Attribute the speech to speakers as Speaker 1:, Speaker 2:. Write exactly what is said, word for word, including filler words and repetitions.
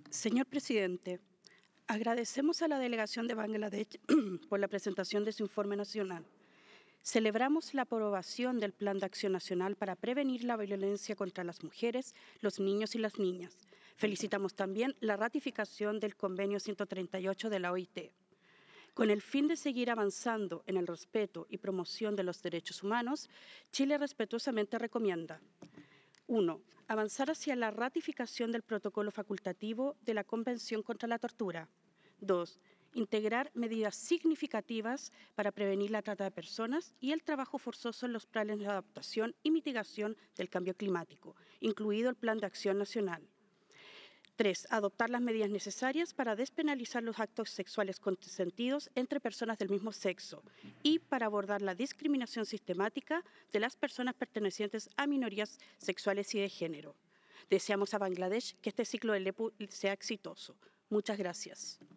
Speaker 1: Señor presidente, agradecemos a la delegación de Bangladesh por la presentación de su informe nacional. Celebramos la aprobación del Plan de Acción Nacional para prevenir la violencia contra las mujeres, los niños y las niñas. Felicitamos también la ratificación del Convenio ciento treinta y ocho de la O I T. Con el fin de seguir avanzando en el respeto y promoción de los derechos humanos, Chile respetuosamente recomienda: uno. Avanzar hacia la ratificación del protocolo facultativo de la Convención contra la Tortura. dos. Integrar medidas significativas para prevenir la trata de personas y el trabajo forzoso en los planes de adaptación y mitigación del cambio climático, incluido el Plan de Acción Nacional. tres. Adoptar las medidas necesarias para despenalizar los actos sexuales consentidos entre personas del mismo sexo y para abordar la discriminación sistemática de las personas pertenecientes a minorías sexuales y de género. Deseamos a Bangladesh que este ciclo del E P U sea exitoso. Muchas gracias.